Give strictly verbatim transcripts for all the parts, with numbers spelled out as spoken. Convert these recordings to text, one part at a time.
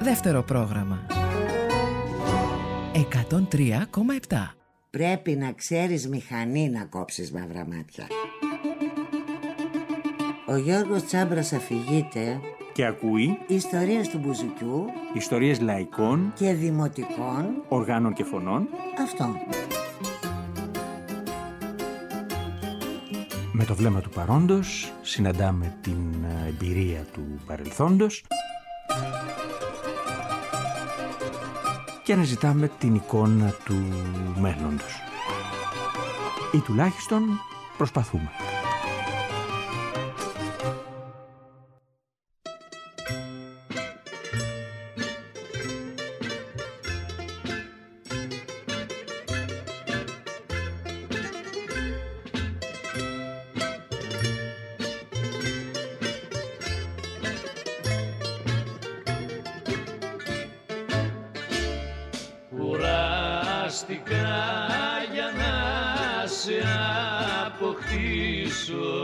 Δεύτερο πρόγραμμα. εκατόν τρία κόμμα επτά. Πρέπει να ξέρεις μηχανή να κόψεις μαύρα μάτια. Ο Γιώργος Τσάμπρας αφηγείται και ακούει ιστορίες του μπουζουκιού, ιστορίες λαϊκών και δημοτικών οργάνων και φωνών. Αυτό. Με το βλέμμα του παρόντος συναντάμε την εμπειρία του παρελθόντος και αναζητάμε την εικόνα του μέλλοντος. Ή τουλάχιστον προσπαθούμε. Για να σε αποκτήσω,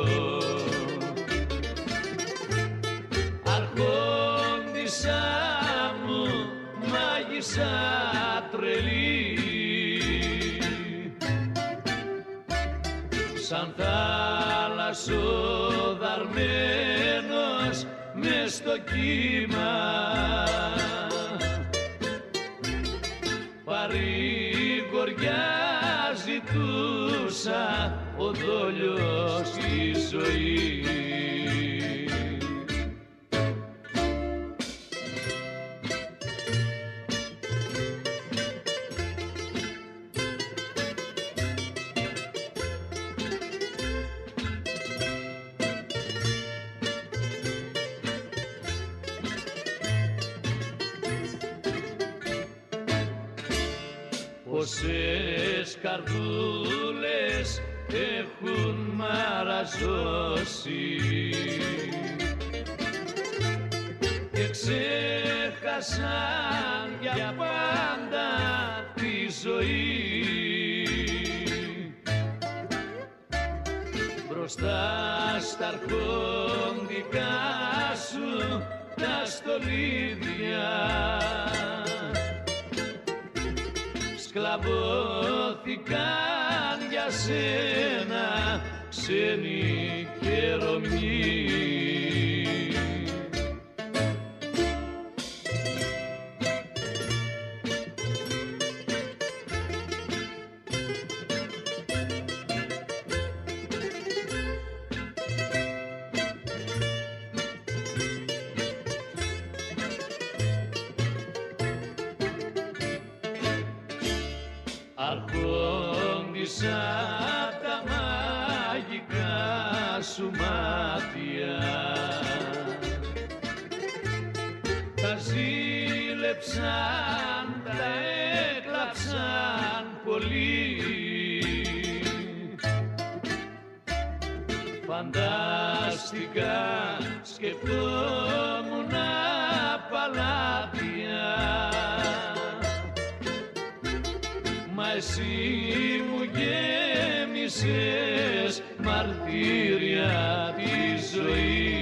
αρχόντισσα μου, μάγισσα τρελή, σαν θάλασσο δαρμένος μες στο κύμα, παρηγοριά ζητούσα ο δόλιος στη ζωή. Πόσες καρδούλες έχουν μαραζώσει και ξέχασαν για πάντα τη ζωή. Μπροστά στα αρχόντικά σου τα στολίδια σκλαβώθηκαν για σένα ξένοι και Ρωμιοί. Αρχόντισσα τα μαγικά σου μάτια, τα ζήλεψαν, τα έκλαψαν πολύ. Φανταστικά σκεφτόμουν παλάτια, μα εσύ μου γέμισες μαρτύρια τη ζωή.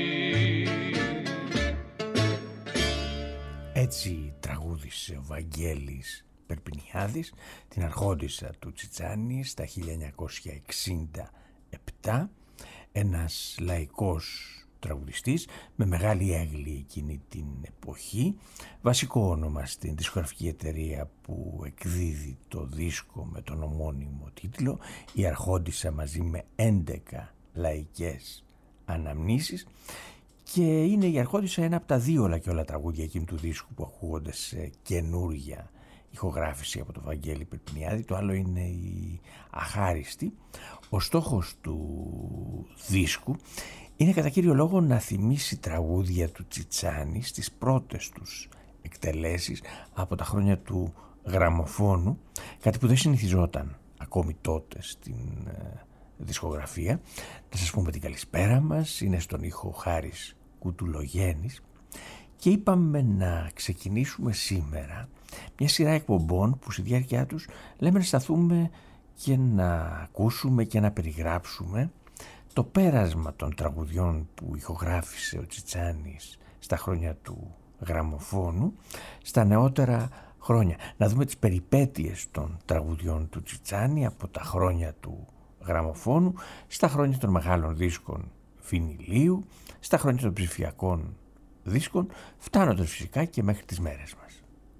Έτσι τραγούδισε ο Βαγγέλης Περπινιάδης την Αρχόντισσα του Τσιτσάνη στα χίλια εννιακόσια εξήντα επτά, ένας λαϊκός τραγουδιστής με μεγάλη έγκλη εκείνη την εποχή, βασικό όνομα στην δισκογραφική εταιρεία που εκδίδει το δίσκο με τον ομώνυμο τίτλο, η Αρχόντισσα μαζί με έντεκα λαϊκές αναμνήσεις, και είναι η Αρχόντισσα ένα από τα δύο όλα και όλα τραγούδια εκείνου του δίσκου που ακούγονται σε καινούρια ηχογράφηση από τον Βαγγέλη Περπινιάδη. Το άλλο είναι η Αχάριστη. Ο στόχος του δίσκου είναι κατά κύριο λόγο να θυμίσει τραγούδια του Τσιτσάνη στις πρώτες τους εκτελέσεις από τα χρόνια του γραμμοφώνου, κάτι που δεν συνηθιζόταν ακόμη τότε στην ε, δισκογραφία. Να σας πούμε την καλησπέρα μας, είναι στον ήχο Χάρης Κουτουλογέννης και είπαμε να ξεκινήσουμε σήμερα μια σειρά εκπομπών που στη διάρκεια τους λέμε να σταθούμε και να ακούσουμε και να περιγράψουμε το πέρασμα των τραγουδιών που ηχογράφησε ο Τσιτσάνης στα χρόνια του γραμμοφώνου στα νεότερα χρόνια. Να δούμε τις περιπέτειες των τραγουδιών του Τσιτσάνη από τα χρόνια του γραμμοφώνου στα χρόνια των μεγάλων δίσκων βινιλίου, στα χρόνια των ψηφιακών δίσκων, φτάνοντας φυσικά και μέχρι τις μέρες μας.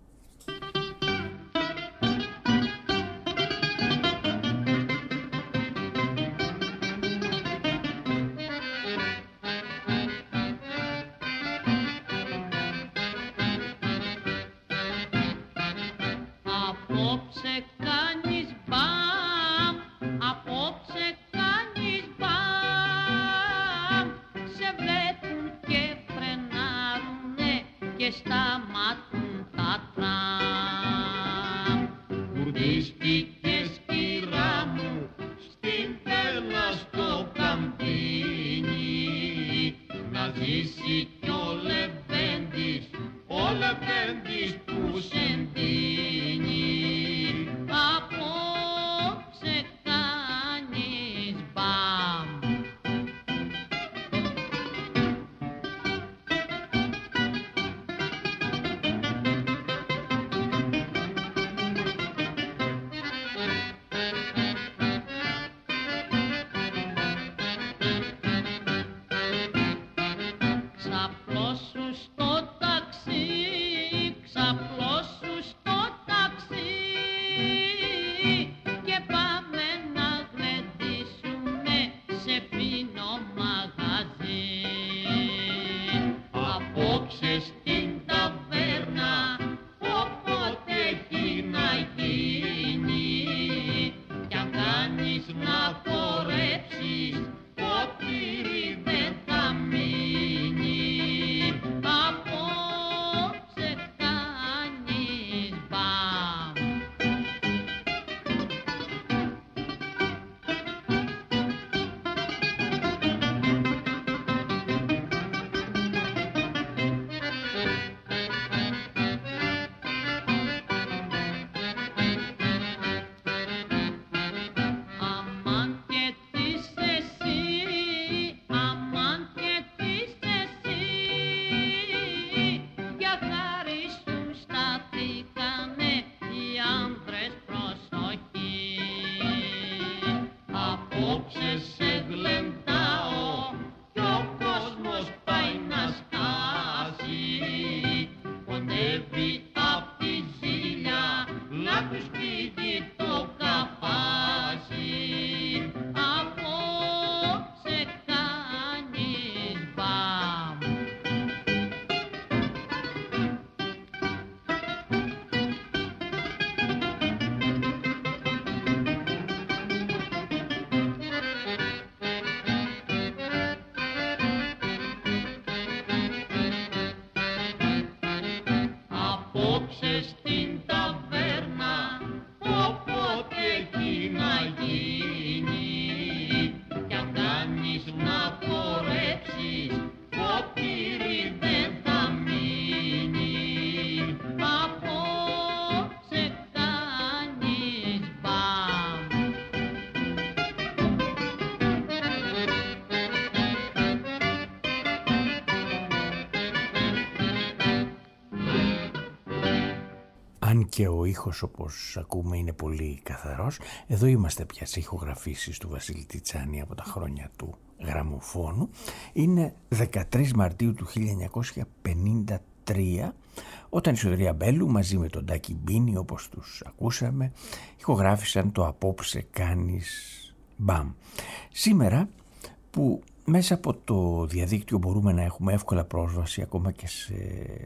Αν και ο ήχος, όπως ακούμε, είναι πολύ καθαρός, εδώ είμαστε πια σε ηχογραφήσεις του Βασίλη Τσιτσάνη από τα χρόνια του γραμμοφώνου. Είναι δεκατρείς Μαρτίου του χίλια εννιακόσια πενήντα τρία, όταν η Σωτηρία Μπέλου μαζί με τον Τάκη Μπίνη, όπως τους ακούσαμε, ηχογράφησαν το «Απόψε κάνεις μπαμ». Σήμερα που μέσα από το διαδίκτυο μπορούμε να έχουμε εύκολα πρόσβαση ακόμα και σε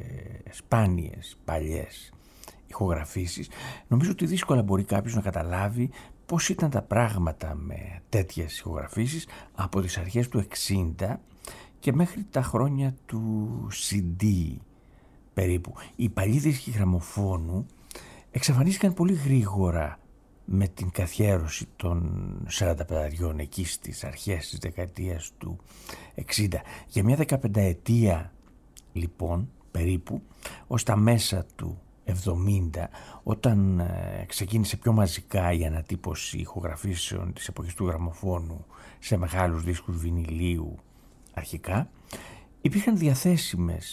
σπάνιες παλιές ηχογραφήσεις, νομίζω ότι δύσκολα μπορεί κάποιος να καταλάβει πώς ήταν τα πράγματα με τέτοιες ηχογραφήσεις από τις αρχές του εξήντα και μέχρι τα χρόνια του σι ντι περίπου. Οι παλιοί δίσκοι γραμμοφώνου εξαφανίστηκαν πολύ γρήγορα με την καθιέρωση των σαρανταπενταριών εκεί στις αρχές της δεκαετίας του εξήντα. Για μια δεκαπενταετία λοιπόν περίπου, ως τα μέσα του εβδομήντα, όταν ε, ξεκίνησε πιο μαζικά η ανατύπωση ηχογραφήσεων της εποχής του γραμμοφώνου σε μεγάλους δίσκους βινιλίου αρχικά, υπήρχαν διαθέσιμες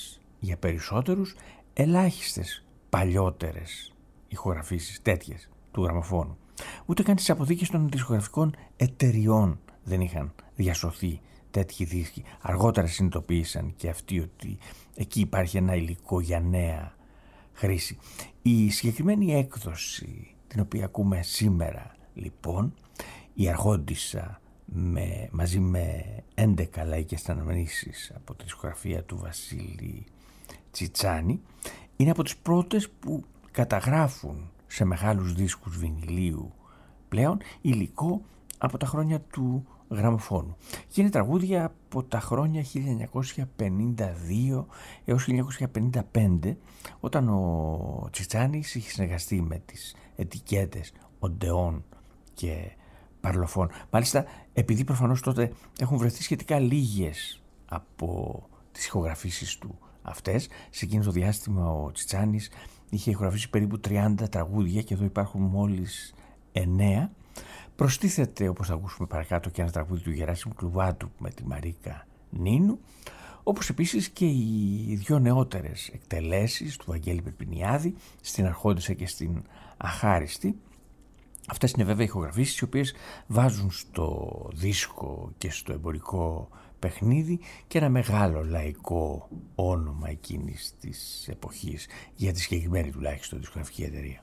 για περισσότερους ελάχιστες παλιότερες ηχογραφήσεις τέτοιες του γραμμοφώνου. Ούτε καν στις αποθήκες των δισκογραφικών εταιριών δεν είχαν διασωθεί τέτοιοι δίσκοι. Αργότερα συνειδητοποίησαν και αυτοί ότι εκεί υπάρχει ένα υλικό για νέα χρήση. Η συγκεκριμένη έκδοση την οποία ακούμε σήμερα λοιπόν, η Αρχόντισσα με, μαζί με έντεκα λαϊκές αναμνήσεις από τη δισκογραφία του Βασίλη Τσιτσάνη, είναι από τις πρώτες που καταγράφουν σε μεγάλους δίσκους βινιλίου πλέον υλικό από τα χρόνια του γραμμοφώνου. Και είναι τραγούδια από τα χρόνια χίλια εννιακόσια πενήντα δύο έως χίλια εννιακόσια πενήντα πέντε, όταν ο Τσιτσάνης είχε συνεργαστεί με τις ετικέτες Οντεόν και Παρλοφών. Μάλιστα, επειδή προφανώς τότε έχουν βρεθεί σχετικά λίγες από τις ηχογραφήσεις του αυτές, σε εκείνο το διάστημα ο Τσιτσάνης είχε ηχογραφήσει περίπου τριάντα τραγούδια και εδώ υπάρχουν μόλις εννέα. Προστίθεται, όπως θα ακούσουμε παρακάτω, και ένα τραγούδι του Γεράσιμου Κλουβάτου με τη Μαρίκα Νίνου, όπως επίσης και οι δύο νεότερες εκτελέσεις του Βαγγέλη Περπινιάδη, στην Αρχόντισσα και στην Αχάριστη. Αυτές είναι βέβαια ηχογραφήσεις οι οποίες βάζουν στο δίσκο και στο εμπορικό παιχνίδι και ένα μεγάλο λαϊκό όνομα εκείνης της εποχής, για τη συγκεκριμένη τουλάχιστον δισκογραφική εταιρεία.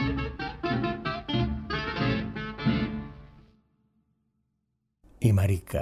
Η Μαρίκα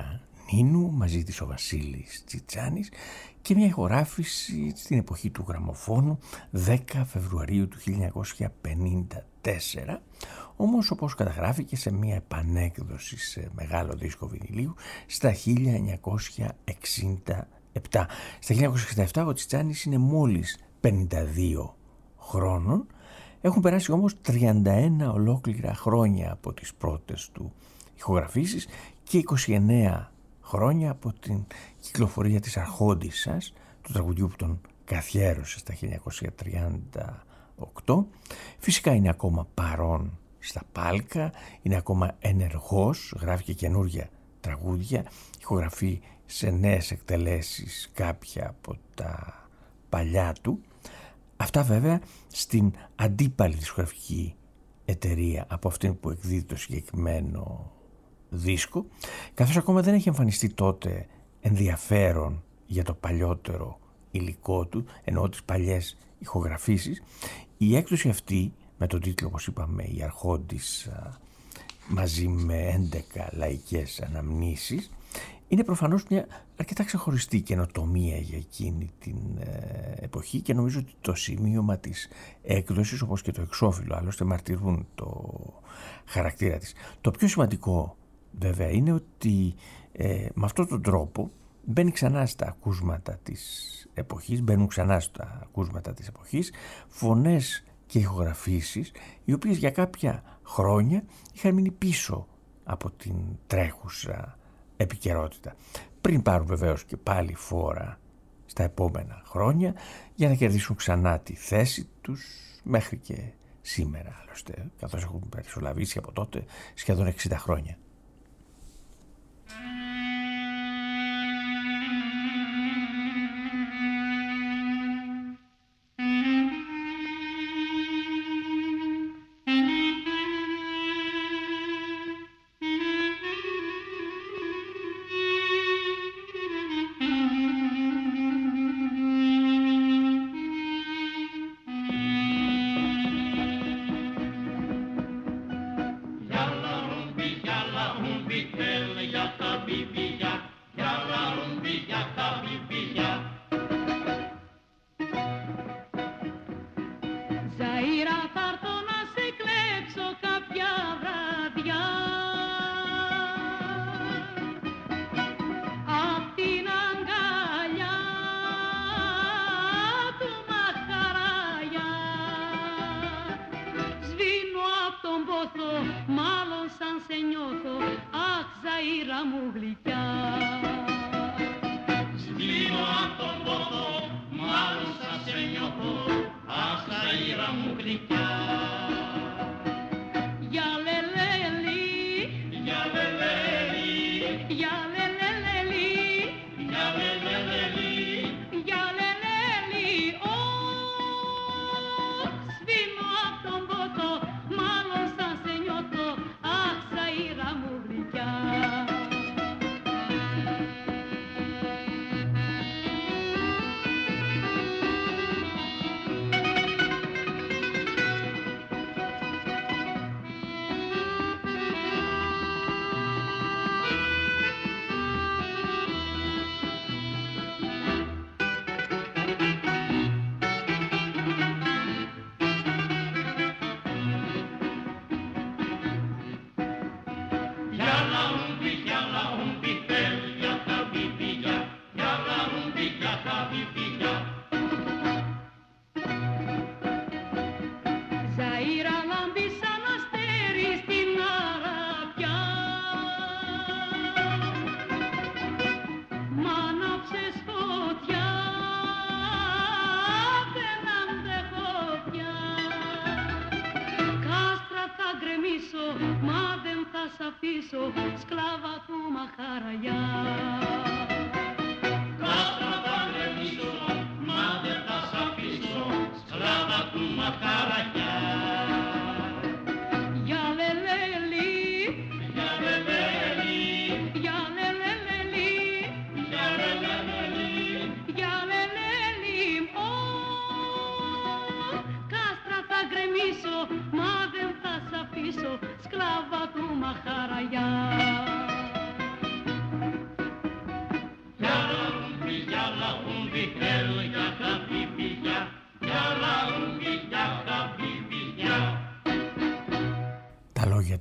Νίνου, μαζί της ο Βασίλης Τσιτσάνης και μια ηχογράφηση στην εποχή του γραμμοφώνου δέκα Φεβρουαρίου του χίλια εννιακόσια πενήντα τέσσερα, όμως όπως καταγράφηκε σε μια επανέκδοση σε μεγάλο δίσκο βινιλίου στα χίλια εννιακόσια εξήντα επτά. Στα χίλια εννιακόσια εξήντα επτά ο Τσιτσάνης είναι μόλις πενήντα δύο χρόνων. Έχουν περάσει όμως τριάντα ένα ολόκληρα χρόνια από τις πρώτες του ηχογραφήσεις και είκοσι εννέα χρόνια από την κυκλοφορία της Αρχόντισσας, του τραγουδιού που τον καθιέρωσε στα χίλια εννιακόσια τριάντα οκτώ. Φυσικά είναι ακόμα παρόν στα πάλκα, είναι ακόμα ενεργός, γράφει και καινούργια τραγούδια, ηχογραφεί σε νέες εκτελέσεις κάποια από τα παλιά του. Αυτά βέβαια στην αντίπαλη δισκογραφική εταιρεία από αυτήν που εκδίδει το συγκεκριμένο δίσκο, καθώς ακόμα δεν έχει εμφανιστεί τότε ενδιαφέρον για το παλιότερο υλικό του, ενώ τις παλιές ηχογραφήσεις. Η έκδοση αυτή με τον τίτλο, όπως είπαμε, η Αρχόντισσα μαζί με έντεκα λαϊκές αναμνήσεις, είναι προφανώς μια αρκετά ξεχωριστή καινοτομία για εκείνη την ε, εποχή και νομίζω ότι το σημείωμα της έκδοσης, όπως και το εξώφυλλο άλλωστε, μαρτυρούν το χαρακτήρα της. Το πιο σημαντικό βέβαια είναι ότι ε, με αυτόν τον τρόπο μπαίνει ξανά στα ακούσματα της εποχής, μπαίνουν ξανά στα ακούσματα της εποχής φωνές και ηχογραφήσεις οι οποίες για κάποια χρόνια είχαν μείνει πίσω από την τρέχουσα επικαιρότητα, πριν πάρουν βεβαίως και πάλι φόρα στα επόμενα χρόνια για να κερδίσουν ξανά τη θέση τους μέχρι και σήμερα, άλλωστε, καθώς έχουν περισσολαβήσει από τότε σχεδόν εξήντα χρόνια.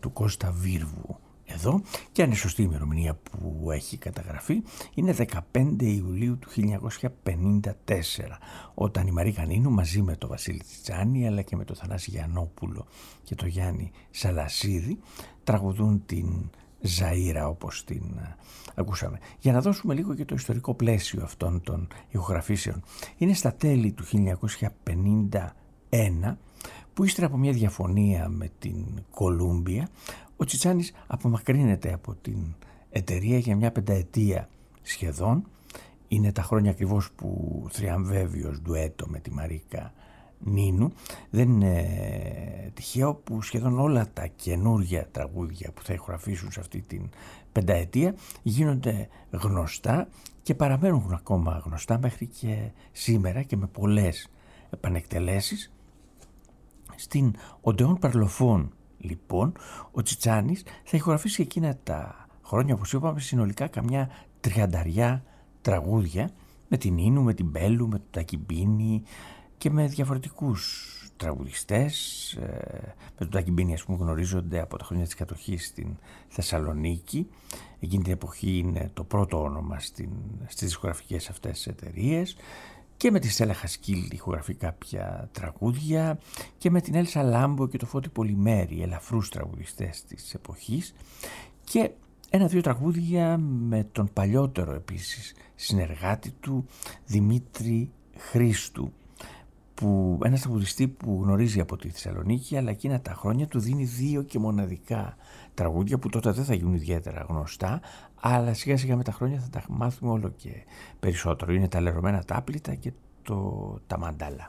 του Κώστα Βίρβου εδώ, και αν είναι σωστή η ημερομηνία που έχει καταγραφεί, είναι δεκαπέντε Ιουλίου του χίλια εννιακόσια πενήντα τέσσερα, όταν η Μαρίκα Νίνου μαζί με τον Βασίλη Τσιτσάνη αλλά και με τον Θανάση Γιαννόπουλο και τον Γιάννη Σαλασίδη τραγουδούν την Ζαΐρα, όπως την ακούσαμε. Για να δώσουμε λίγο και το ιστορικό πλαίσιο αυτών των ηχογραφήσεων, είναι στα τέλη του χίλια εννιακόσια πενήντα ένα που ύστερα από μια διαφωνία με την Κολούμπια, ο Τσιτσάνης απομακρύνεται από την εταιρεία για μια πενταετία σχεδόν. Είναι τα χρόνια ακριβώς που θριαμβεύει ως ντουέτο με τη Μαρίκα Νίνου. Δεν είναι τυχαίο που σχεδόν όλα τα καινούργια τραγούδια που θα ηχογραφήσουν σε αυτή την πενταετία γίνονται γνωστά και παραμένουν ακόμα γνωστά μέχρι και σήμερα, και με πολλές επανεκτελέσεις. Στην Οντεόν Παρλοφών, λοιπόν, ο Τσιτσάνης θα ηχογραφήσει εκείνα τα χρόνια, όπως είπαμε, συνολικά καμιά τριανταριά τραγούδια με την Νίνου, με την Μπέλου, με τον Τακιμπίνη και με διαφορετικούς τραγουδιστές. Με τον Τακιμπίνη, ας πούμε, γνωρίζονται από τα χρόνια της κατοχής στην Θεσσαλονίκη. Εκείνη την εποχή είναι το πρώτο όνομα στην, στις δισκογραφικές αυτές εταιρείες. Και με τη Στέλλα Χασκίλ ηχογραφεί κάποια τραγούδια, και με την Έλσα Λάμπο και το Φώτη Πολυμέρη, ελαφρούς τραγουδιστές της εποχής, και ένα-δύο τραγούδια με τον παλιότερο επίσης συνεργάτη του Δημήτρη Χρήστου, που ένας τραγουδιστή που γνωρίζει από τη Θεσσαλονίκη, αλλά εκείνα τα χρόνια του δίνει δύο και μοναδικά τραγούδια που τότε δεν θα γίνουν ιδιαίτερα γνωστά, αλλά σιγά σιγά με τα χρόνια θα τα μάθουμε όλο και περισσότερο. Είναι τα Λερωμένα Τάπλητα και το τα Μαντάλα.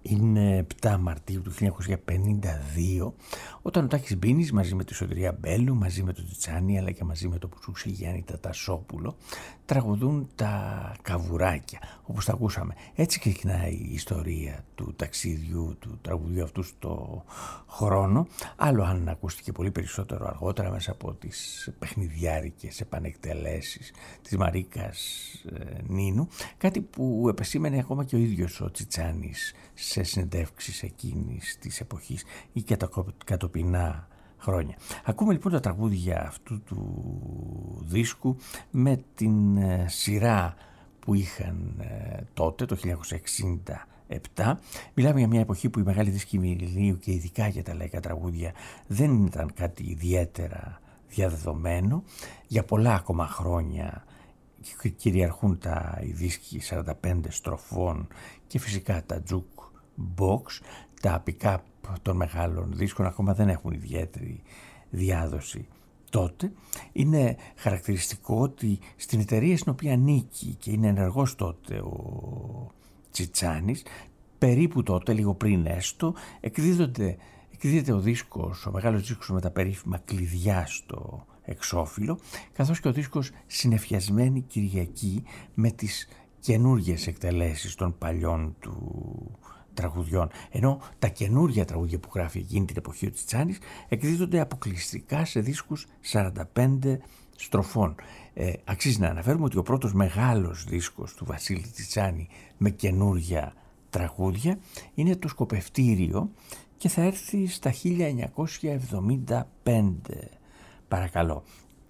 Είναι επτά Μαρτίου του χίλια εννιακόσια πενήντα δύο, όταν ο Τάκης Μπίνης μαζί με τη Σωτηρία Μπέλου, μαζί με τον Τσιτσάνι αλλά και μαζί με τον Πουτσούξη Γιάννη Τατασόπουλο τραγουδούν τα Καβουράκια, όπως τα ακούσαμε. Έτσι ξεκινάει η ιστορία του ταξίδιου του τραγουδιού αυτού στο χρόνο, άλλο αν ακούστηκε πολύ περισσότερο αργότερα μέσα από τις παιχνιδιάρικες επανεκτελέσεις της Μαρίκας ε, Νίνου, κάτι που επεσήμενε ακόμα και ο ίδιος ο Τσιτσάνης σε συνεντεύξεις εκείνης της εποχής ή και τα κατοπινά χρόνια. Ακούμε λοιπόν τα τραγούδια αυτού του δίσκου με την ε, σειρά που είχαν ε, τότε το χίλια εννιακόσια εξήντα επτά. Μιλάμε για μια εποχή που η μεγάλη δίσκη βινιλίου και ειδικά για τα λαϊκά τραγούδια δεν ήταν κάτι ιδιαίτερα διαδεδομένο. Για πολλά ακόμα χρόνια κυριαρχούν τα οι δίσκοι σαράντα πέντε στροφών και φυσικά τα jukebox, τα pick-up των μεγάλων δίσκων ακόμα δεν έχουν ιδιαίτερη διάδοση τότε. Είναι χαρακτηριστικό ότι στην εταιρεία στην οποία ανήκει και είναι ενεργός τότε ο Τσιτσάνης, περίπου τότε, λίγο πριν έστω, εκδίδονται, εκδίδεται ο δίσκος, ο μεγάλος δίσκος με τα περίφημα κλειδιά στο εξώφυλλο, καθώς και ο δίσκος Συνεφιασμένη Κυριακή με τις καινούργιες εκτελέσεις των παλιών του τραγουδιών. Ενώ τα καινούργια τραγούδια που γράφει εκείνη την εποχή ο Τσιτσάνης εκδίδονται αποκλειστικά σε δίσκους σαράντα πέντε στροφών. Ε, αξίζει να αναφέρουμε ότι ο πρώτος μεγάλος δίσκος του Βασίλη Τσιτσάνη με καινούργια τραγούδια είναι το Σκοπευτήριο και θα έρθει στα χίλια εννιακόσια εβδομήντα πέντε. Παρακαλώ.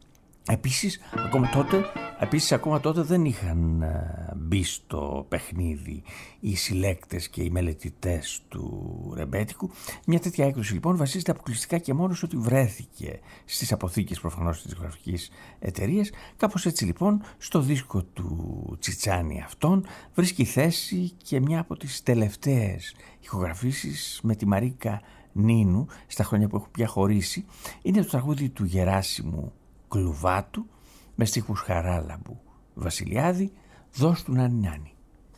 Επίσης ακόμα, τότε, επίσης, ακόμα τότε δεν είχαν μπει στο παιχνίδι οι συλλέκτες και οι μελετητές του ρεμπέτικου. Μια τέτοια έκδοση λοιπόν βασίζεται αποκλειστικά και μόνο ότι βρέθηκε στις αποθήκες προφανώς της γραφικής εταιρείας. Κάπως έτσι λοιπόν στο δίσκο του Τσιτσάνη αυτόν βρίσκει θέση και μια από τις τελευταίες ηχογραφήσεις με τη Μαρίκα Νίνου στα χρόνια που έχουν πια χωρίσει. Είναι το τραγούδι του Γεράσιμου Κλουβάτου με στίχους Χαράλαμπου Βασιλιάδη, «Δώσ' του Νάνι Νάνι».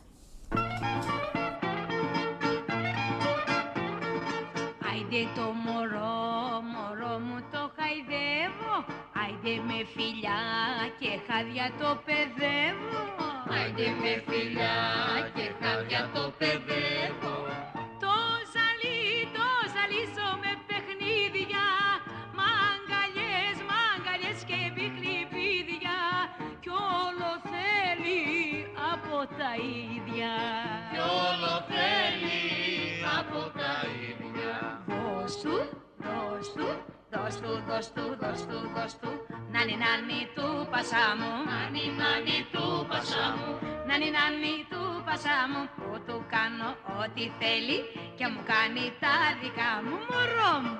Άιντε το μωρό, μωρό μου το χαϊδεύω, άιντε με φιλιά και χάδια το παιδεύω, άιντε με φιλιά και χάδια το παιδεύω. Το ζαλί, το ζαλίζω με παιχνίδια, μαγκαλιές, μαγκαλιές και βιχλιβίδια, κι όλο θέλει από τα ίδια, κι όλο θέλει από τα ίδια. Δώσ' του, δώσ' του, δώσ' του, δώσ' του, δώσ' του, δώσ' του, νάνι νάνι του πασά μου, νάνι νάνι του πασά μου, νάνι νάνι του πασά μου, που του κάνω ό,τι θέλει και μου κάνει τα δικά μου, μωρό μου.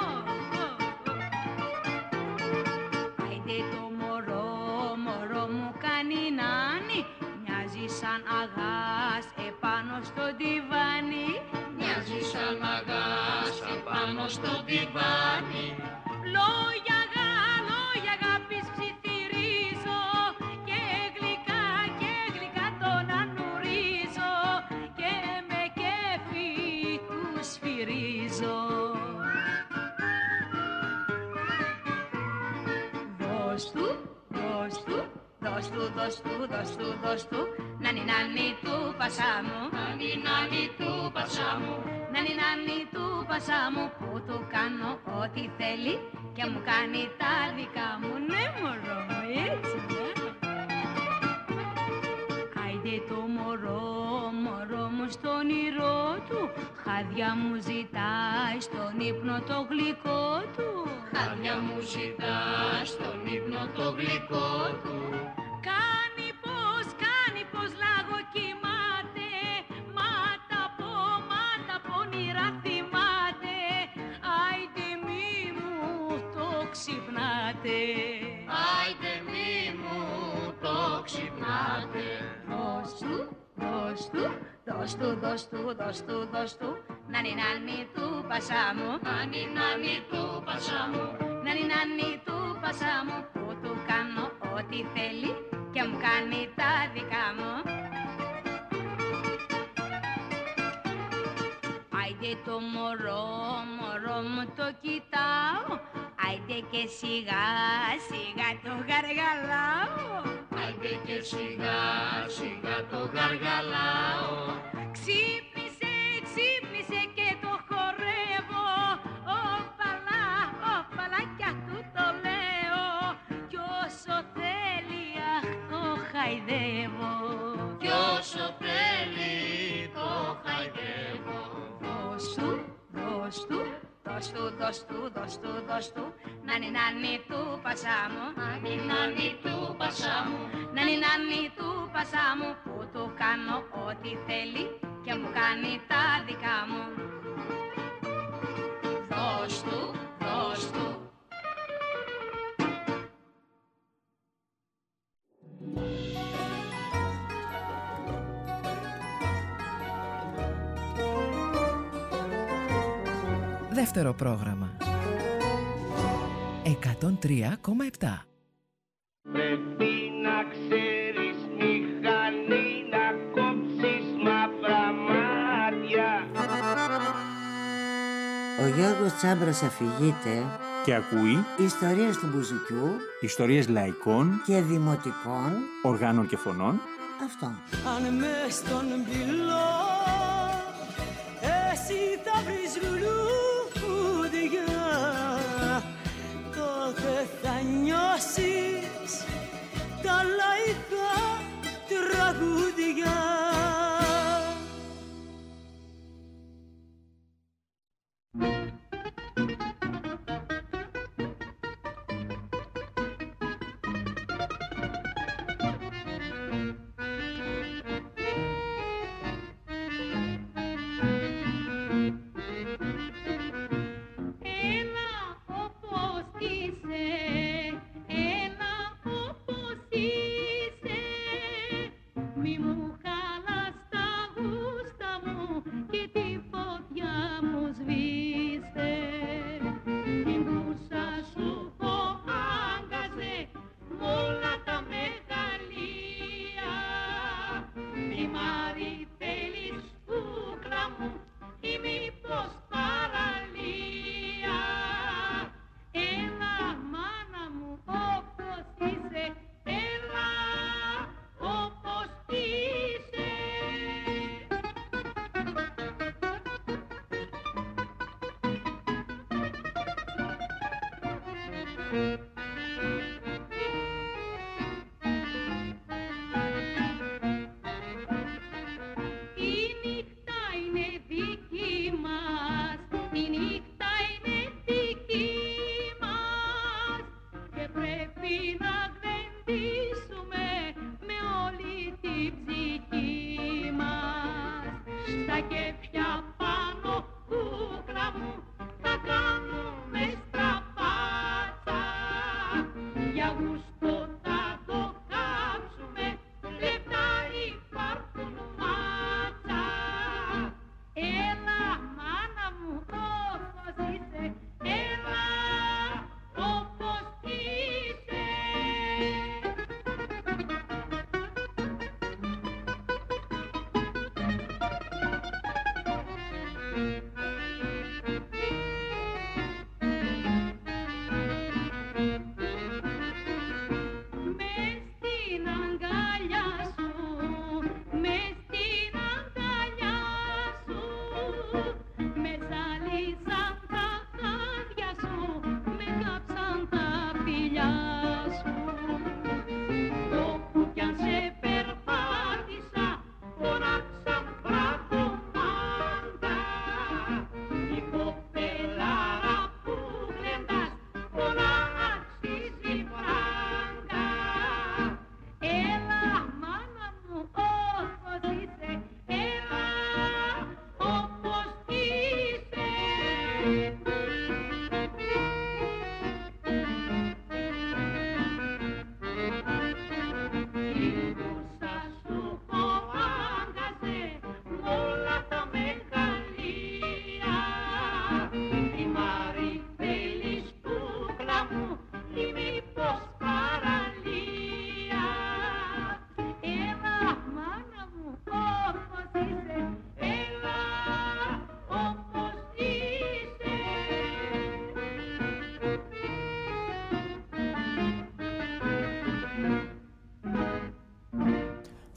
Άιντε το μωρό, μωρό μου κάνει νάνι, μοιάζει σαν αγάς επάνω στο τιβάνι, μοιάζει σαν αγάς επάνω στο τιβάνι. Λόγια αγά, λόγια αγάπης ψιθυρίζω και γλυκά και γλυκά τον ανουρίζω και με κέφι του σφυρίζω. Δώσ' του, δώσ' του, δώσ' του, δώσ' του, δώσ' του, δώσ' του, νάνι νάνι του πασά μου, νάνι νάνι του πασά μου, νάνι νάνι του πασά μου, που του κάνω ό,τι θέλει και μου κάνει τα δικά μου, ναι μωρό μου, έτσι ναι. Άιντε το μωρό, μωρό μου στον όνειρό του, χάδια μου ζητάει στον ύπνο το γλυκό του, χάδια μου ζητάει στον ύπνο το γλυκό του. Κάνει πως, κάνει πως λάγω κοιμάται, μα τα πω, μα τα πονηρά θυμάται, άιντε μη μου το ξυπνάτε, άιντε μη μου το ξυπνάτε. Δώσ' του, δώσ' του, δώσ' του, δώσ' του, δώσ' του, δώσ' του, νάνι νάνι του πασά μου, νάνι νάνι του πασά μου, νάνι νάνι του πασά μου, που του κάνω ό,τι θέλει και μου κάνει τα δικά μου. άιντε το μωρό, μωρό μου το κοιτάω, άιντε και σιγά, σιγά το γαργαλάω. Άιντε και σιγά, σιγά το γαργαλάω. Ξύπνησε, ξύπνησε και το χορεύω, όπαλα, όπαλα κι αυτού το λέω, κι όσο θέλει αχ το χαϊδεύω. Κι όσο θέλει το χαϊδεύω. Δώσ' του, δώσ' του, δώσ' του, δώσ' του, δώσ' του, δώσ' του, νάνι νάνι του πασάμου, Νάνι νάνι του πασάμου, νάνι νάνι του πασάμου, που του κάνω ό,τι θέλει και μου κάνει τα δικά μου. δώσ' του, δώσ' του. Δεύτερο πρόγραμμα. εκατόν τρία κόμμα επτά. Πρέπει να ξέρεις μηχανή να κόψεις μαύρα μάτια. Ο Γιώργος Τσάμπρας αφηγείται Και ακούει ιστορίες του μπουζουκιού ιστορίες λαϊκών, και δημοτικών. οργάνων και φωνών. Αυτό. Αν μες στον πυλό εσύ θα βρεις λουλούδια, τότε θα νιώσεις τα λαϊκά τραγούδια.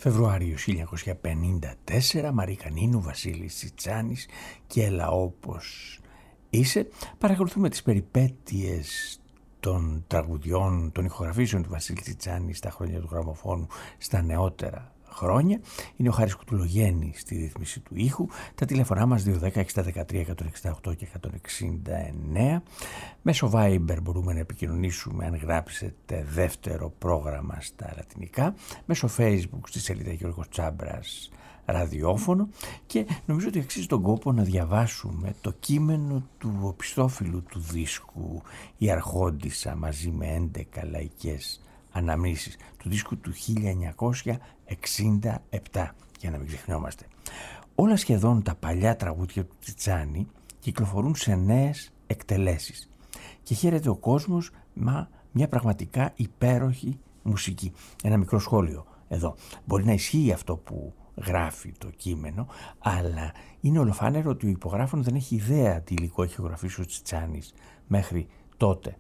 Φεβρουάριο χίλια εννιακόσια πενήντα τέσσερα, Μαρίκα Νίνου, Βασίλης Τσιτσάνης και Έλα όπως είσαι. Παρακολουθούμε τις περιπέτειες των τραγουδιών, των ηχογραφήσεων του Βασίλη Τσιτσάνη στα χρόνια του γραμμοφώνου, στα νεότερα χρόνια. Είναι ο Χάρης Κουτουλογέννης στη ρύθμιση του ήχου. Τα τηλέφωνά μας δύο δέκα εξήντα δεκατρία εκατόν εξήντα οκτώ και εκατόν εξήντα εννέα. Μέσω Viber μπορούμε να επικοινωνήσουμε αν γράψετε δεύτερο πρόγραμμα στα λατινικά. Μέσω Facebook στη σελίδα Γιώργος Τσάμπρας ραδιόφωνο, και νομίζω ότι αξίζει τον κόπο να διαβάσουμε το κείμενο του οπισθόφυλλου του δίσκου «Η Αρχόντισσα» μαζί με έντεκα λαϊκές αναμνήσεις του δίσκου του χίλια εννιακόσια εξήντα επτά, για να μην ξεχνιόμαστε. Όλα σχεδόν τα παλιά τραγούδια του Τσιτσάνη κυκλοφορούν σε νέες εκτελέσεις και χαίρεται ο κόσμος με μια πραγματικά υπέροχη μουσική. Ένα μικρό σχόλιο εδώ. Μπορεί να ισχύει αυτό που γράφει το κείμενο, αλλά είναι ολοφάνερο ότι ο υπογράφων δεν έχει ιδέα τι υλικό έχει ηχογραφήσει ο Τσιτσάνης μέχρι τότε.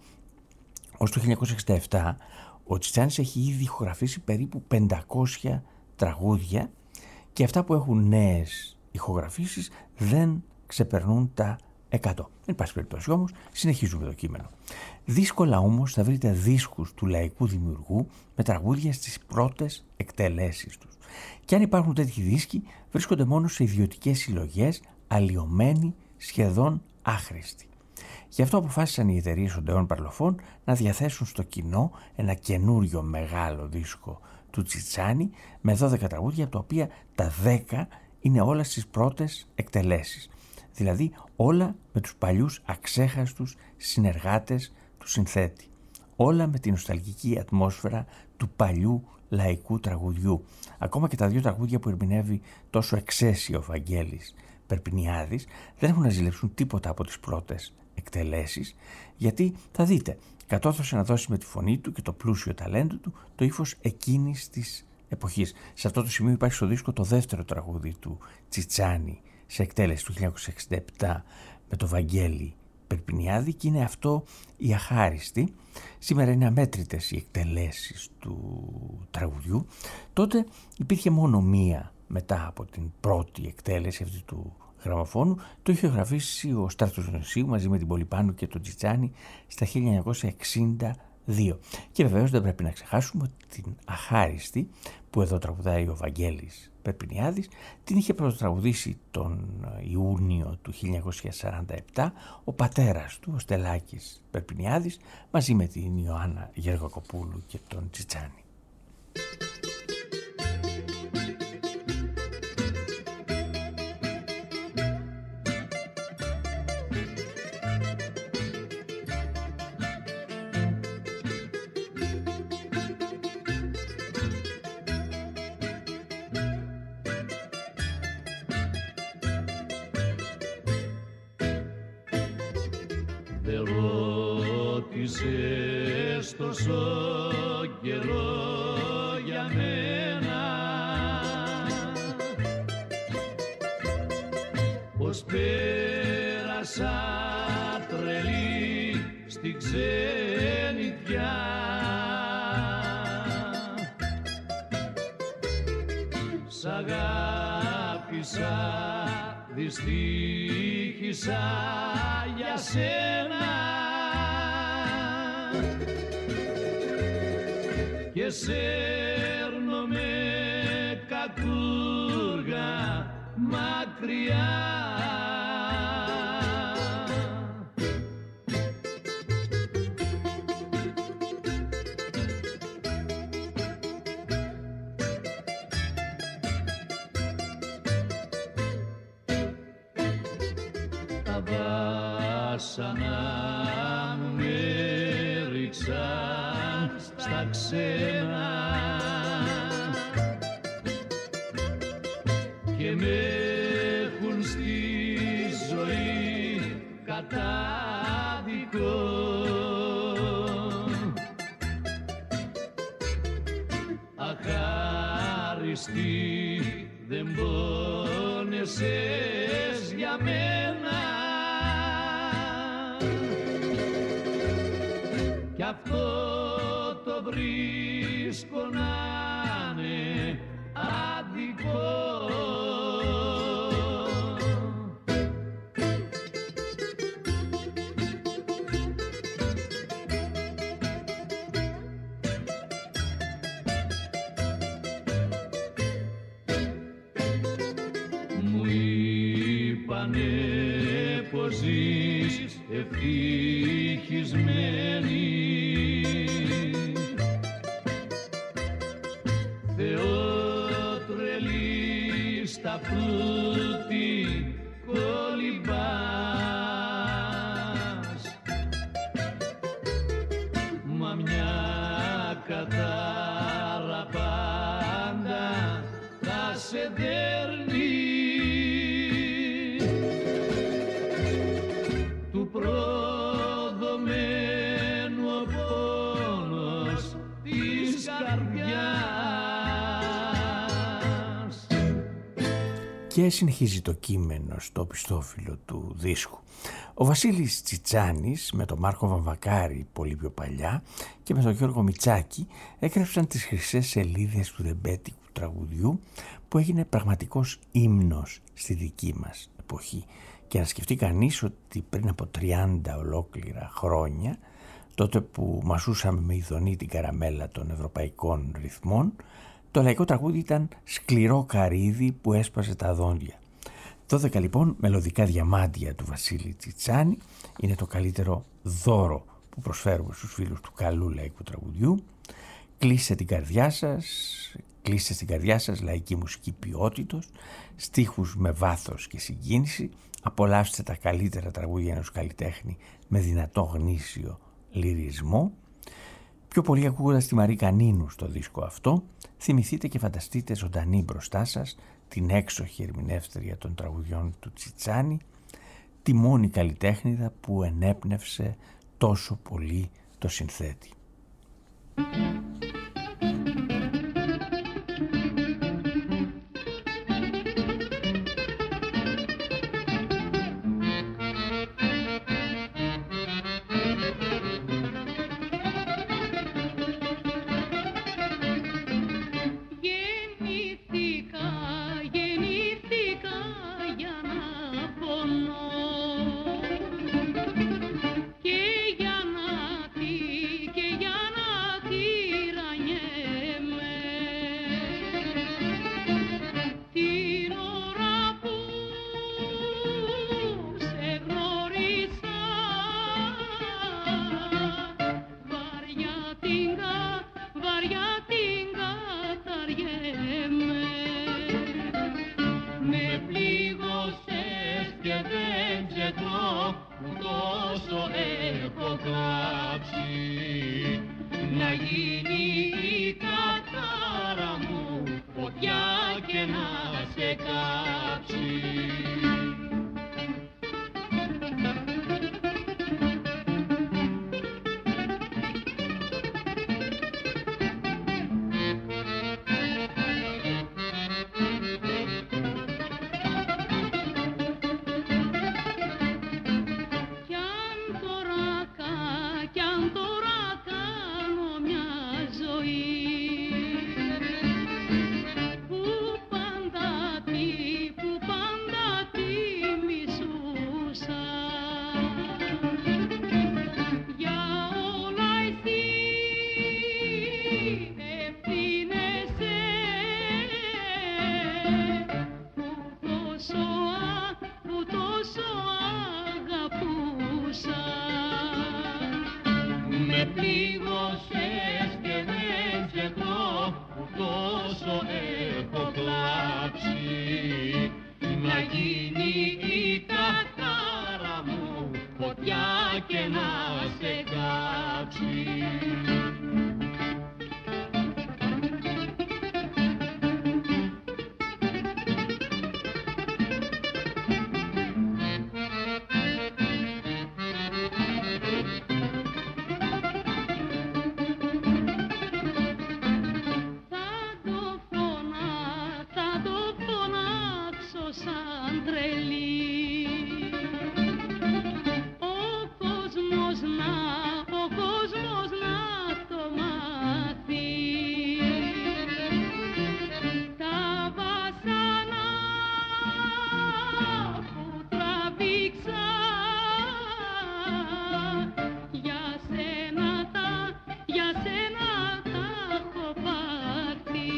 Ως το χίλια εννιακόσια εξήντα επτά ο Τσιτσάνης έχει ήδη ηχογραφήσει περίπου πεντακόσια τραγούδια και αυτά που έχουν νέες ηχογραφήσεις δεν ξεπερνούν τα εκατό. Εν πάση περιπτώσει όμως, συνεχίζουμε το κείμενο. Δύσκολα όμως θα βρείτε δίσκους του λαϊκού δημιουργού με τραγούδια στις πρώτες εκτελέσεις τους. Και αν υπάρχουν τέτοιοι δίσκοι, βρίσκονται μόνο σε ιδιωτικές συλλογές, αλλοιωμένοι, σχεδόν άχρηστοι. Γι' αυτό αποφάσισαν οι εταιρείες Οντεών Παρλοφών να διαθέσουν στο κοινό ένα καινούριο μεγάλο δίσκο του Τσιτσάνη με δώδεκα τραγούδια, από τα οποία τα δέκα είναι όλα στις πρώτες εκτελέσεις. Δηλαδή όλα με τους παλιούς αξέχαστους συνεργάτες του συνθέτη. Όλα με την νοσταλγική ατμόσφαιρα του παλιού λαϊκού τραγουδιού. Ακόμα και τα δύο τραγούδια που ερμηνεύει τόσο εξαίσιο ο Βαγγέλης Περπινιάδης δεν έχουν να ζηλέψουν τίποτα από τις πρώτες εκτελέσεις, γιατί θα δείτε, κατόρθωσε να δώσει με τη φωνή του και το πλούσιο ταλέντο του το ύφος εκείνης της εποχής. Σε αυτό το σημείο υπάρχει στο δίσκο το δεύτερο τραγούδι του Τσιτσάνη σε εκτέλεση του χίλια εννιακόσια εξήντα επτά με το Βαγγέλη Περπινιάδη, και είναι αυτό η αχάριστη. Σήμερα είναι αμέτρητες οι εκτελέσεις του τραγουδιού. Τότε υπήρχε μόνο μία μετά από την πρώτη εκτέλεση αυτή του γραμμοφώνου. Το είχε γραφήσει ο Στράτος Νοσίου μαζί με την Πολυπάνου και τον Τσιτσάνη στα χίλια εννιακόσια εξήντα δύο. Και βεβαίως δεν πρέπει να ξεχάσουμε την αχάριστη που εδώ τραγουδάει ο Βαγγέλης Περπινιάδης. Την είχε πρωτοτραγουδήσει τον Ιούνιο του χίλια εννιακόσια σαράντα επτά ο πατέρας του, ο Στελάκης Περπινιάδης, μαζί με την Ιωάννα Γεργοκοπούλου και τον Τσιτσάνη. Ρώτησες τόσο καιρό για μένα, πως πέρασα τρελή στη ξενιτιά. Σ' αγάπησα, δυστύχησα για σένα και σέρνομαι κακούργα μακριά. Τα βάσανα μου με ρίξαν στα ξένα και με έχουν στη ζωή κατάδικο. Αχάριστη, δεν πόνεσες για μένα κι αυτό το βρίσκω να είναι ναι πως ζεις ευτυχισμένη. Θεότρελη στα πλούτη κολυμπάς, μα μια κατάρα πάντα θα σε δέρνει. Του προδομένου ο πόνος της καρδιάς. Και συνεχίζει το κείμενο στο πιστόφυλλο του δίσκου. Ο Βασίλης Τσιτσάνης με τον Μάρκο Βαμβακάρη πολύ πιο παλιά και με τον Γιώργο Μητσάκη έγραψαν τις χρυσές σελίδες του ρεμπέτικου τραγουδιού που έγινε πραγματικός ύμνος στη δική μας εποχή. Και να σκεφτεί κανείς ότι πριν από τριάντα ολόκληρα χρόνια, τότε που μασούσαμε με ειδονή την καραμέλα των ευρωπαϊκών ρυθμών, το λαϊκό τραγούδι ήταν σκληρό καρύδι που έσπασε τα δόντια. δώδεκα λοιπόν μελωδικά διαμάντια του Βασίλη Τσιτσάνη είναι το καλύτερο δώρο που προσφέρουμε στους φίλους του καλού λαϊκού τραγουδιού. Κλείστε την καρδιά σας, κλείστε στην καρδιά σας λαϊκή μουσική ποιότητος, στίχους με βάθος και συγκίνηση, απολαύστε τα καλύτερα τραγούδια ενός καλλιτέχνη με δυνατό γνήσιο λυρισμό. Πιο πολύ ακούγοντας τη Μαρή Κανίνου στο δίσκο αυτό, θυμηθείτε και φανταστείτε ζωντανή μπροστά σας την έξοχη ερμηνεύτρια των τραγουδιών του Τσιτσάνη, τη μόνη καλλιτέχνηδα που ενέπνευσε τόσο πολύ το συνθέτη.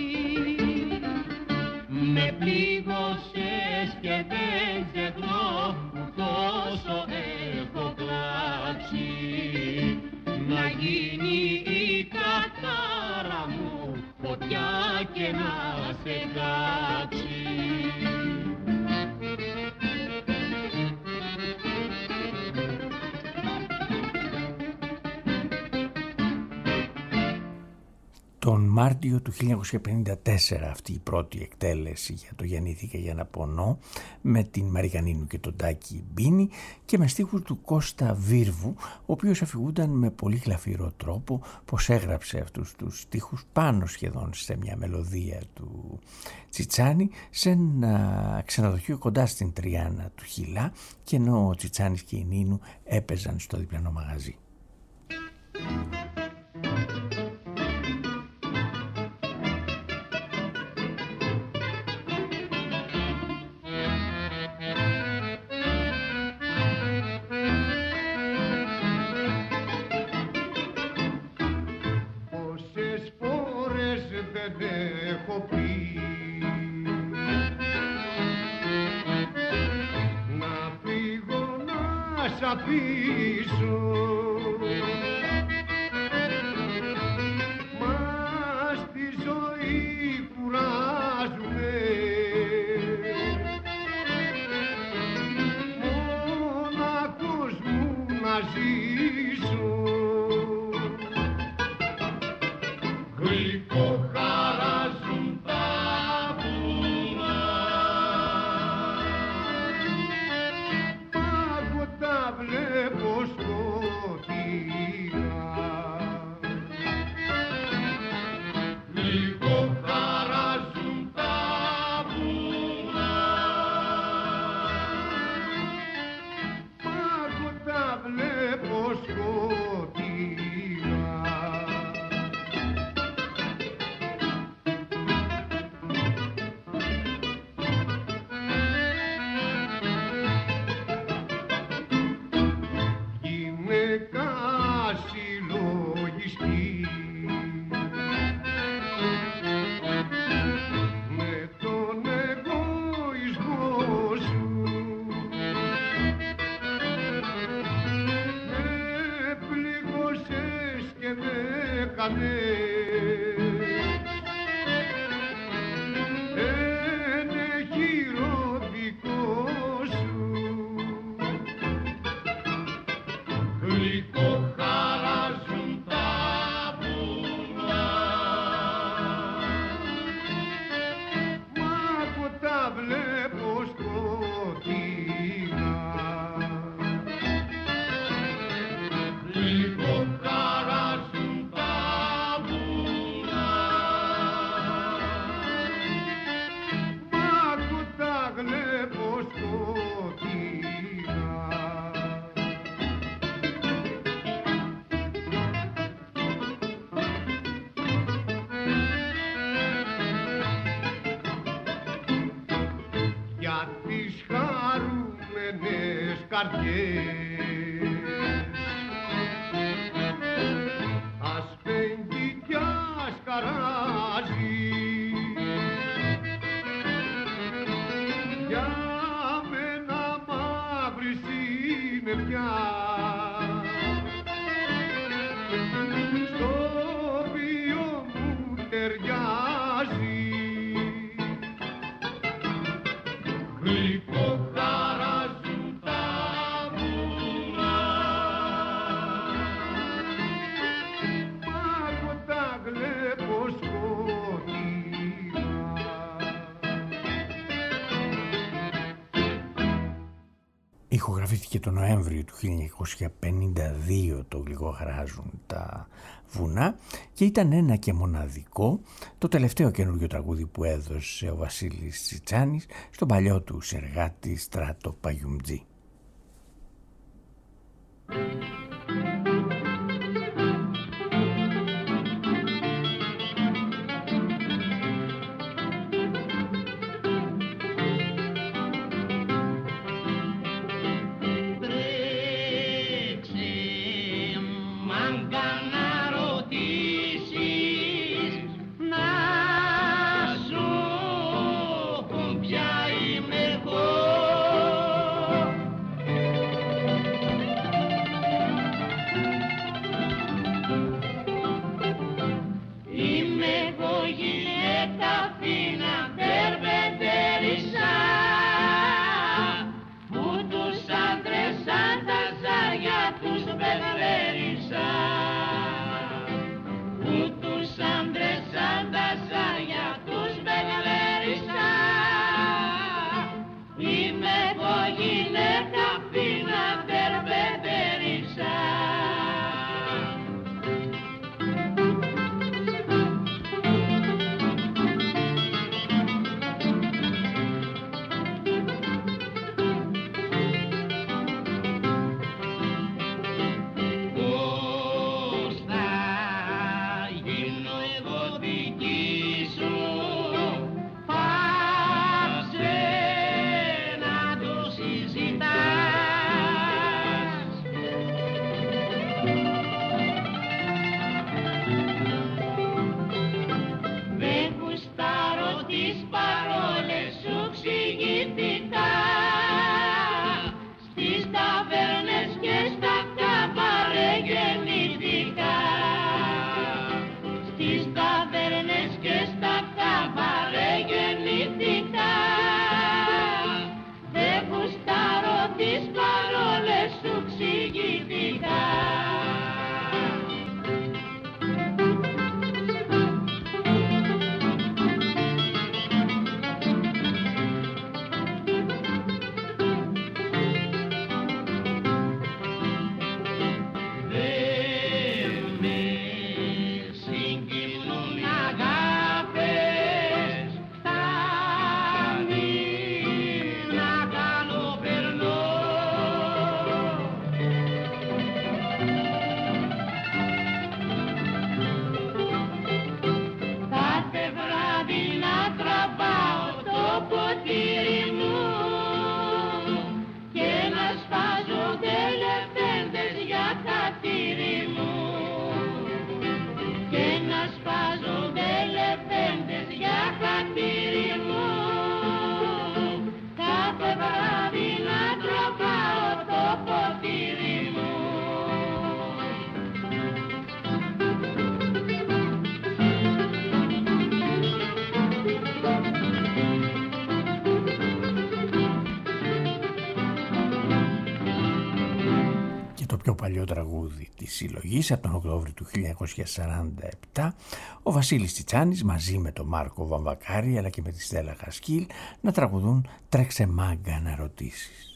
πλήγωσες και δεν ξεχνώ είμαστε εντάξει. Τον Μάρτιο του χίλια εννιακόσια πενήντα τέσσερα αυτή η πρώτη εκτέλεση για το «Γεννήθηκα για να πονώ» με την Μαριγανίνου και τον Τάκη Μπίνη και με στίχους του Κώστα Βίρβου, ο οποίος αφηγούνταν με πολύ γλαφυρό τρόπο πως έγραψε αυτούς τους στίχους πάνω σχεδόν σε μια μελωδία του Τσιτσάνη σε ένα ξενοδοχείο κοντά στην Τριάνα του Χιλά, και ενώ ο Τσιτσάνης και η Νίνου έπαιζαν στο διπλανό μαγαζί. Πίσω μας τη ζωή κουράζουνε, μόναχος μου να ζήσω, γλυκό χαράζουν τα βουνά, πάγωτα βλέπω σκοτεινά, γλυκό χαράζουν τα βουνά, πάγωτα βλέπω σκοτεινά. Ηχογραφήθηκε το Νοέμβριο του χίλια εννιακόσια πενήντα δύο το «Γλυκό χαράζουν τα βουνά» και ήταν ένα και μοναδικό, το τελευταίο καινούργιο τραγούδι που έδωσε ο Βασίλης Τσιτσάνης στον παλιό του συνεργάτη Στράτο Παγιουμτζή. Είμαι εγώ τις παρόλες σου ξηγηθήκα. Στις ταβέρνες και στα καμπαρέ γεννήθηκα. Στις ταβέρνες και στα καμπαρέ γεννήθηκα. Δεν γουστάρω τις παρόλες σου ξηγηθήκα. Το παλιό τραγούδι της συλλογής από τον Οκτώβριο του χίλια εννιακόσια σαράντα επτά, ο Βασίλης Τσιτσάνης μαζί με τον Μάρκο Βαμβακάρη αλλά και με τη Στέλλα Χασκίλ να τραγουδούν «Τρέξε μάγκα να ρωτήσεις».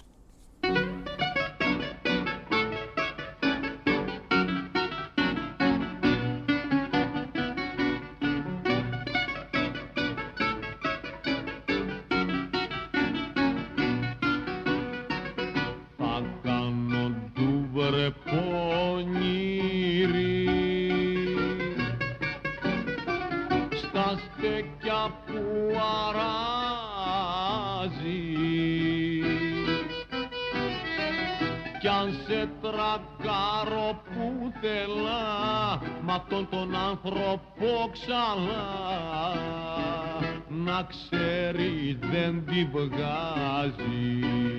Τον άνθρωπο ξαλά να ξέρει δεν την βγάζει.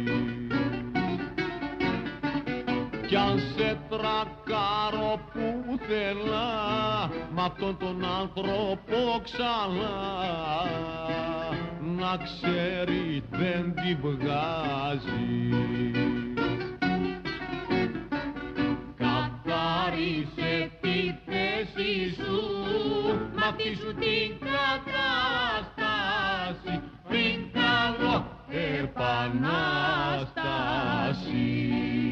Κι αν σε τρακάρω πουθενά μ' αυτόν τον άνθρωπο ξαλά να ξέρει δεν την βγάζει. Καθάρισε τη θέση σου μ' αυτή σου την κατάσταση πριν κάνω επανάσταση.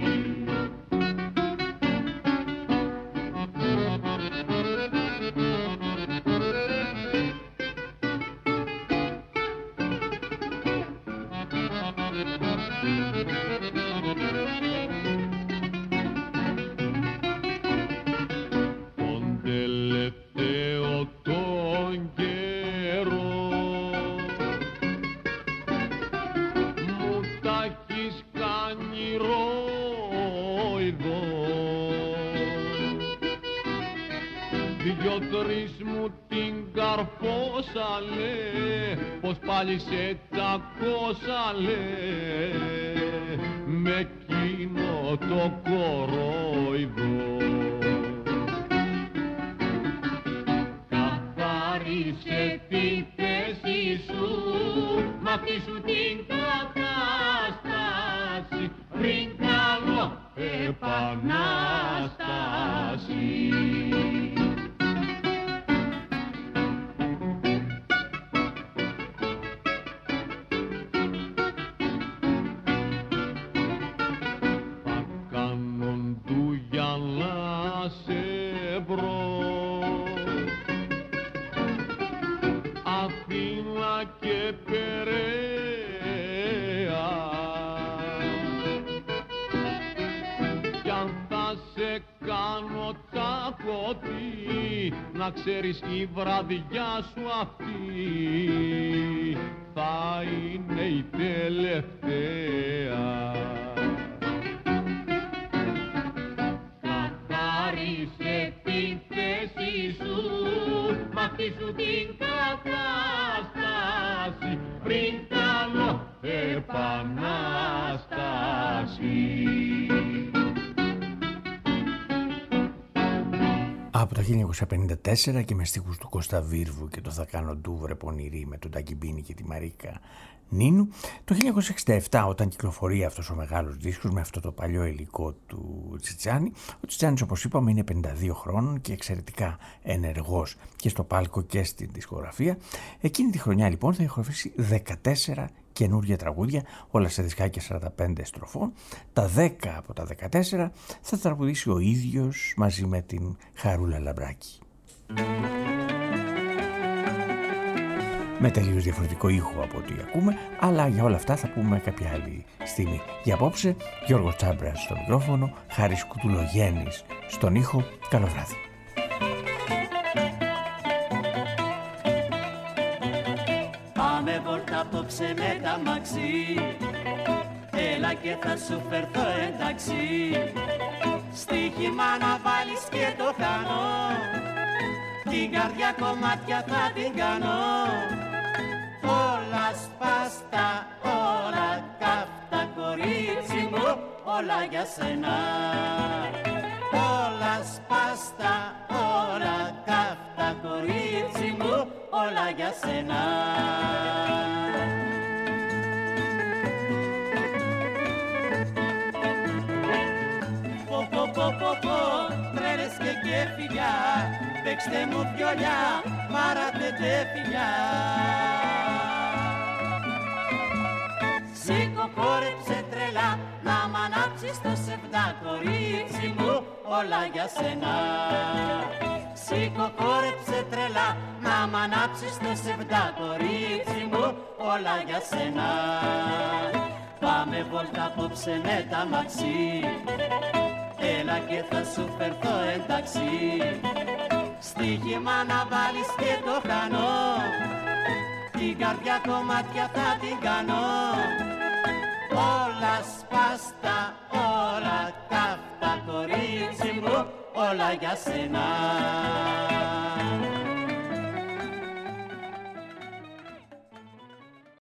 Δυο-τρεις μου την καρφώσαλε, πως πάλι σε τσακώσαλε με εκείνο το κορόιδο. Καθάρισε τη θέση σου μ' αυτή σου την κατάσταση πριν κάνω επανάσταση. Να ξέρεις η βραδιά σου αυτή θα είναι η τελευταία. Καθάρισε την θέση σου μ' αυτή σου την κατάσταση πριν κάνω επανάσταση. Από το χίλια εννιακόσια πενήντα τέσσερα και με στίχους του Κώστα Βίρβου και το «Θα κάνω ντούβρε πονηρή» με τον Τάκη Μπίνη και τη Μαρίκα Νίνου. Το χίλια εννιακόσια εξήντα επτά, όταν κυκλοφορεί αυτός ο μεγάλος δίσκος με αυτό το παλιό υλικό του Τσιτσάνη, ο Τσιτσάνης, όπως είπαμε, είναι πενήντα δύο χρόνων και εξαιρετικά ενεργός και στο πάλκο και στην δισκογραφία. Εκείνη τη χρονιά λοιπόν θα ηχογραφήσει δεκατέσσερα καινούργια τραγούδια, όλα σε δισκάκια σαράντα πέντε στροφών. Τα δέκα από τα δεκατέσσερα θα τραγουδήσει ο ίδιος μαζί με την Χαρούλα Λαμπράκη. Με τελείως διαφορετικό ήχο από ό,τι ακούμε, αλλά για όλα αυτά θα πούμε κάποια άλλη στιγμή. Για απόψε, Γιώργος Τσάμπρας στο μικρόφωνο, Χάρης Κουτουλογέννης στον ήχο. Καλό βράδυ. Πάμε βόλτα απόψε με τα μαξί, έλα και θα σου φερθώ εντάξει. Στοίχημα να βάλεις και το χάνω, την καρδιά κομμάτια θα την κάνω. Όλα σπάστα, όλα καύτα κορίτσι μου, όλα για σένα. Όλα σπάστα, όλα καύτα κορίτσι μου, όλα για σένα. Πω πω πω πω πω, τρέλες και κέφιλια, παίξτε μου βιολιά, μαρατέτε φιλιά. Σήκω χόρεψε τρελά, να μ' ανάψεις το σεβδά κορίτσι μου, όλα για σένα. Σήκω χόρεψε τρελά, να μ' ανάψεις το σεβδά κορίτσι μου, όλα για σένα. Πάμε βόλτα απόψε με τα μαξί, έλα και θα σου φερθώ εντάξει. Στοίχημα να βάλεις και το χάνω, την καρδιά κομμάτια θα την κάνω. Όλα σπάστα, όλα καύτα κορίτσι μου, όλα για σένα.